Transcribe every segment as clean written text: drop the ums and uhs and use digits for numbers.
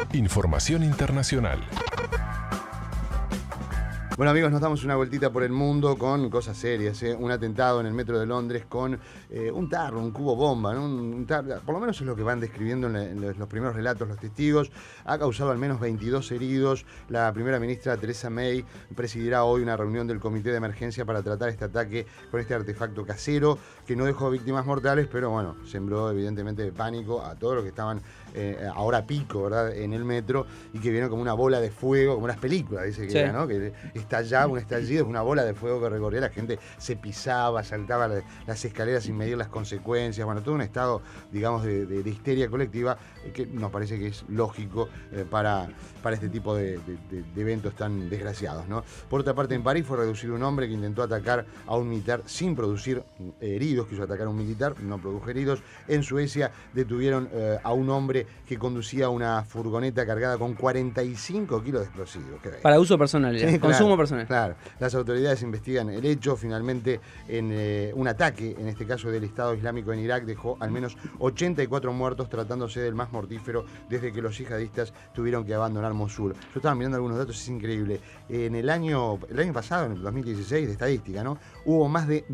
Información internacional. Bueno, amigos, nos damos una vueltita por el mundo con cosas serias, ¿eh? Un atentado en el metro de Londres con un tarro, un cubo bomba, ¿no? Por lo menos es lo que van describiendo en los primeros relatos los testigos. Ha causado al menos 22 heridos. La primera ministra Theresa May presidirá hoy una reunión del comité de emergencia para tratar este ataque con este artefacto casero que no dejó víctimas mortales, pero bueno, sembró evidentemente de pánico a todos los que estaban ahora pico, ¿verdad?, en el metro, y que vieron como una bola de fuego, como unas películas, dice que sí. era, ¿no? Que estallaba, un estallido, una bola de fuego que recorría, la gente se pisaba, saltaba las escaleras sin medir las consecuencias, bueno, todo un estado, digamos, de histeria colectiva que nos parece que es lógico para este tipo de eventos tan desgraciados, ¿no? Por otra parte, en París fue reducido un hombre que intentó atacar a un militar sin producir heridos, quiso atacar a un militar, no produjo heridos. En Suecia detuvieron a un hombre que conducía una furgoneta cargada con 45 kilos de explosivos. Para uso personal, sí, consumo claro, personal. Claro, las autoridades investigan el hecho. Finalmente, en un ataque, en este caso del Estado Islámico en Irak, dejó al menos 84 muertos, tratándose del más mortífero desde que los yihadistas tuvieron que abandonar Mosul. Yo estaba mirando algunos datos, es increíble. En el año pasado, en el 2016, de estadística, ¿no?, hubo más de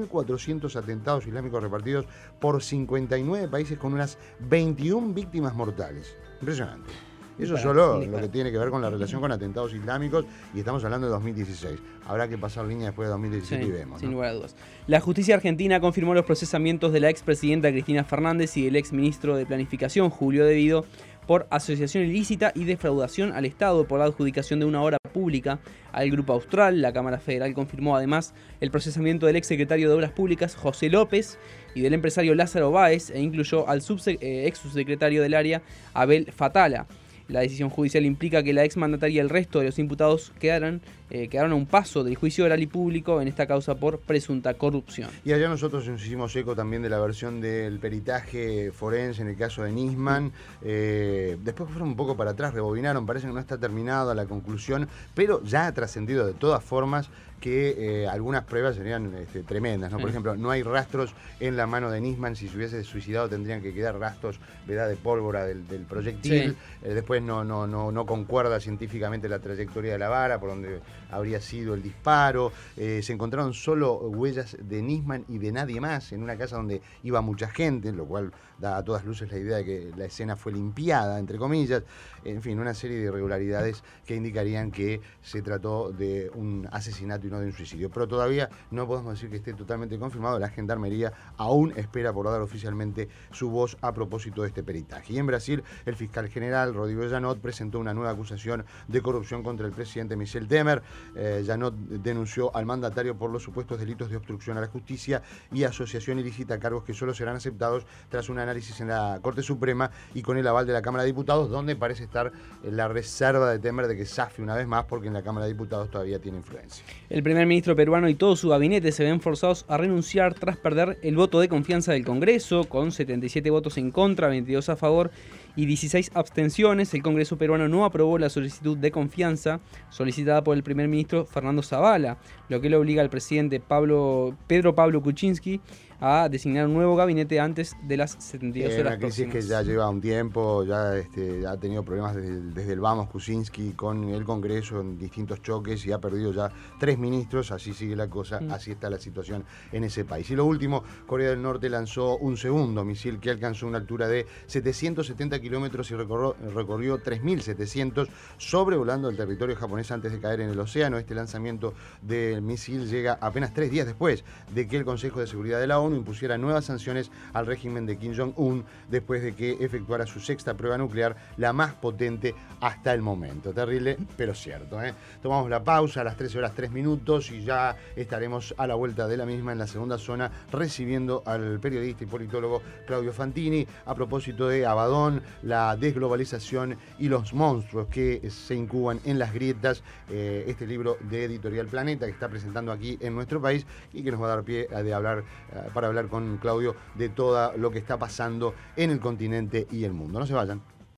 2.400 atentados islámicos repartidos por 59 países con unas 21 víctimas mortales. Impresionante. Eso solo lo que tiene que ver con la relación con atentados islámicos, y estamos hablando de 2016. Habrá que pasar línea después de 2017 y vemos, ¿no? Sin lugar a dudas. La justicia argentina confirmó los procesamientos de la expresidenta Cristina Fernández y del exministro de Planificación, Julio De Vido, por asociación ilícita y defraudación al Estado por la adjudicación de una obra pública al Grupo Austral. La Cámara Federal confirmó además el procesamiento del exsecretario de Obras Públicas, José López, y del empresario Lázaro Báez, e incluyó al ex subsecretario del área, Abel Fatala. La decisión judicial implica que la exmandataria y el resto de los imputados quedaron a un paso del juicio oral y público en esta causa por presunta corrupción. Y allá nosotros nos hicimos eco también de la versión del peritaje forense en el caso de Nisman. Después fueron un poco para atrás, rebobinaron, parece que no está terminada la conclusión, pero ya ha trascendido de todas formas que algunas pruebas serían tremendas, ¿no? Por ejemplo, no hay rastros en la mano de Nisman. Si se hubiese suicidado tendrían que quedar rastros, ¿verdad?, de pólvora del proyectil. Sí. Después no concuerda científicamente la trayectoria de la bala por donde habría sido el disparo. Se encontraron solo huellas de Nisman y de nadie más en una casa donde iba mucha gente, lo cual da a todas luces la idea de que la escena fue limpiada, entre comillas. En fin, una serie de irregularidades que indicarían que se trató de un asesinato y no de un suicidio. Pero todavía no podemos decir que esté totalmente confirmado. La Gendarmería aún espera por dar oficialmente su voz a propósito de este peritaje. Y en Brasil, el fiscal general Rodrigo Janot presentó una nueva acusación de corrupción contra el presidente Michel Temer. Janot denunció al mandatario por los supuestos delitos de obstrucción a la justicia y asociación ilícita, cargos que solo serán aceptados tras un análisis en la Corte Suprema y con el aval de la Cámara de Diputados, donde parece estar la reserva de Temer de que zafe una vez más, porque en la Cámara de Diputados todavía tiene influencia. El primer ministro peruano y todo su gabinete se ven forzados a renunciar tras perder el voto de confianza del Congreso, con 77 votos en contra, 22 a favor y 16 abstenciones. El Congreso peruano no aprobó la solicitud de confianza solicitada por el primer ministro Fernando Zavala, lo que le obliga al presidente Pedro Pablo Kuczynski a designar un nuevo gabinete antes de las 72 horas una crisis próximas. que ya lleva un tiempo, ya ha tenido problemas desde el vamos Kuczynski con el Congreso en distintos choques y ha perdido ya 3 ministros. Así sigue la cosa, así está la situación en ese país. Y lo último, Corea del Norte lanzó un segundo misil que alcanzó una altura de 770 kilómetros y recorrió 3.700 sobrevolando el territorio japonés antes de caer en el océano. Este lanzamiento del misil llega apenas 3 días después de que el Consejo de Seguridad de la ONU impusiera nuevas sanciones al régimen de Kim Jong-un después de que efectuara su 6ª prueba nuclear, la más potente hasta el momento. Terrible, pero cierto, ¿eh? Tomamos la pausa a las 13 horas 3 minutos y ya estaremos a la vuelta de la misma en la segunda zona recibiendo al periodista y politólogo Claudio Fantini a propósito de Abadón, la desglobalización y los monstruos que se incuban en las grietas, este libro de Editorial Planeta que está presentando aquí en nuestro país y que nos va a dar pie para hablar con Claudio de todo lo que está pasando en el continente y el mundo. No se vayan.